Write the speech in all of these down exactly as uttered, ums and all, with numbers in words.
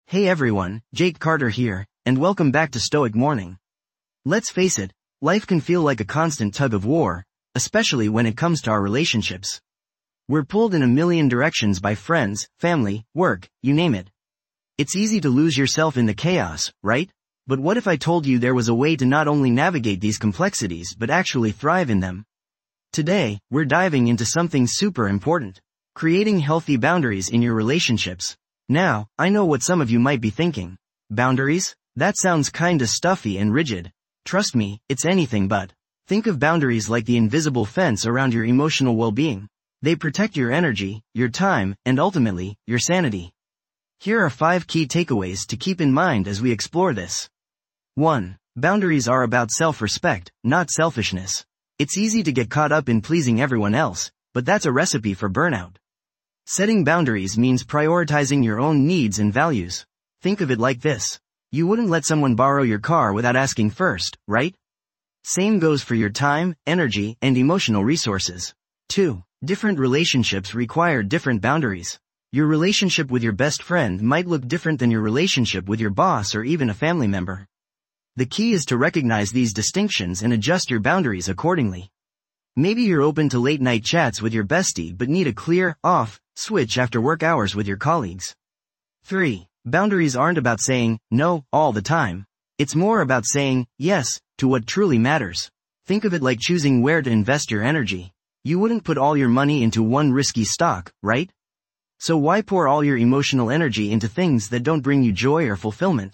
Hey everyone, Jake Carter here, and welcome back to Stoic Morning. Let's face it, life can feel like a constant tug of war, especially when it comes to our relationships. We're pulled in a million directions by friends, family, work, you name it. It's easy to lose yourself in the chaos, right? But what if I told you there was a way to not only navigate these complexities but actually thrive in them? Today, we're diving into something super important: creating healthy boundaries in your relationships. Now, I know what some of you might be thinking. Boundaries? That sounds kinda stuffy and rigid. Trust me, it's anything but. Think of boundaries like the invisible fence around your emotional well-being. They protect your energy, your time, and ultimately, your sanity. Here are five key takeaways to keep in mind as we explore this. one. Boundaries are about self-respect, not selfishness. It's easy to get caught up in pleasing everyone else, but that's a recipe for burnout. Setting boundaries means prioritizing your own needs and values. Think of it like this. You wouldn't let someone borrow your car without asking first, right? Same goes for your time, energy, and emotional resources. two. Different relationships require different boundaries. Your relationship with your best friend might look different than your relationship with your boss or even a family member. The key is to recognize these distinctions and adjust your boundaries accordingly. Maybe you're open to late-night chats with your bestie but need a clear, off, switch after work hours with your colleagues. three. Boundaries aren't about saying no all the time. It's more about saying yes to what truly matters. Think of it like choosing where to invest your energy. You wouldn't put all your money into one risky stock, right? So why pour all your emotional energy into things that don't bring you joy or fulfillment?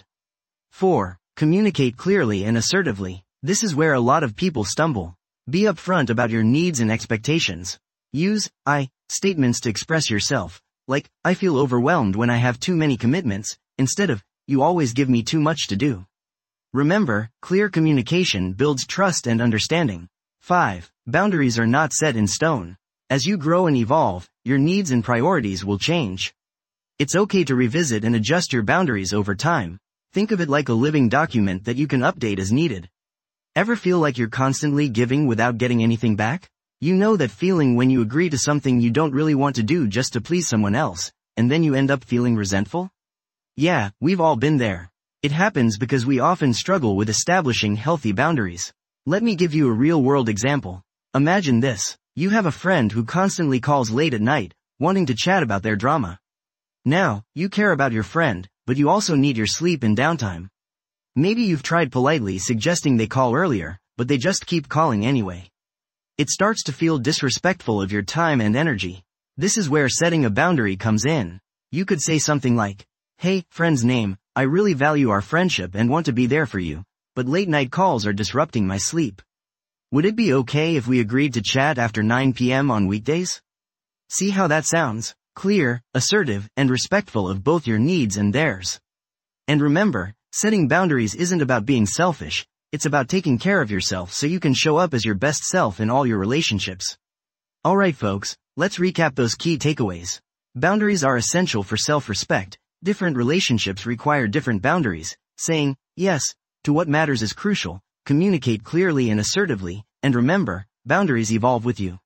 four. Communicate clearly and assertively. This is where a lot of people stumble. Be upfront about your needs and expectations. Use I statements to express yourself, like, I feel overwhelmed when I have too many commitments, instead of, you always give me too much to do. Remember, clear communication builds trust and understanding. five. Boundaries are not set in stone. As you grow and evolve, your needs and priorities will change. It's okay to revisit and adjust your boundaries over time. Think of it like a living document that you can update as needed. Ever feel like you're constantly giving without getting anything back? You know that feeling when you agree to something you don't really want to do just to please someone else, and then you end up feeling resentful? Yeah, we've all been there. It happens because we often struggle with establishing healthy boundaries. Let me give you a real-world example. Imagine this. You have a friend who constantly calls late at night, wanting to chat about their drama. Now, you care about your friend, but you also need your sleep and downtime. Maybe you've tried politely suggesting they call earlier, but they just keep calling anyway. It starts to feel disrespectful of your time and energy. This is where setting a boundary comes in. You could say something like, hey, friend's name, I really value our friendship and want to be there for you, but late night calls are disrupting my sleep. Would it be okay if we agreed to chat after nine p m on weekdays? See how that sounds? Clear, assertive, and respectful of both your needs and theirs. And remember, setting boundaries isn't about being selfish. It's about taking care of yourself so you can show up as your best self in all your relationships. Alright folks, let's recap those key takeaways. Boundaries are essential for self-respect. Different relationships require different boundaries. Saying yes to what matters is crucial. Communicate clearly and assertively, and remember, boundaries evolve with you.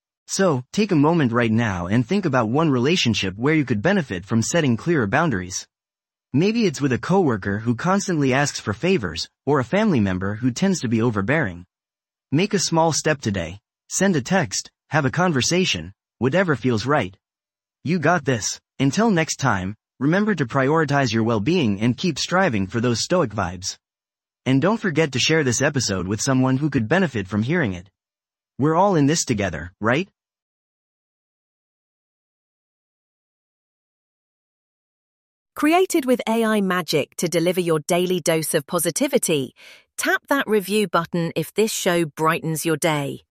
So, take a moment right now and think about one relationship where you could benefit from setting clearer boundaries. Maybe it's with a coworker who constantly asks for favors, or a family member who tends to be overbearing. Make a small step today. Send a text, have a conversation, whatever feels right. You got this. Until next time, remember to prioritize your well-being and keep striving for those stoic vibes. And don't forget to share this episode with someone who could benefit from hearing it. We're all in this together, right? Created with A I magic to deliver your daily dose of positivity, tap that review button if this show brightens your day.